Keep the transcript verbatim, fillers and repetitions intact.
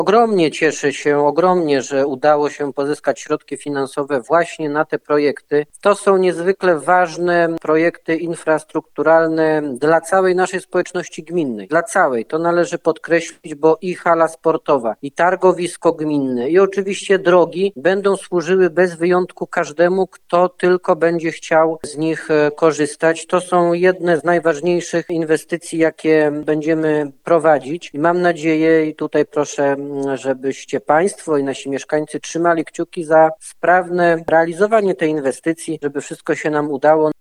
Ogromnie cieszę się, ogromnie, że udało się pozyskać środki finansowe właśnie na te projekty. To są niezwykle ważne projekty infrastrukturalne dla całej naszej społeczności gminnej. Dla całej, to należy podkreślić, bo i hala sportowa, i targowisko gminne, i oczywiście drogi będą służyły bez wyjątku każdemu, kto tylko będzie chciał z nich korzystać. To są jedne z najważniejszych inwestycji, jakie będziemy prowadzić i mam nadzieję, i tutaj proszę, żebyście Państwo i nasi mieszkańcy trzymali kciuki za sprawne realizowanie tej inwestycji, żeby wszystko się nam udało.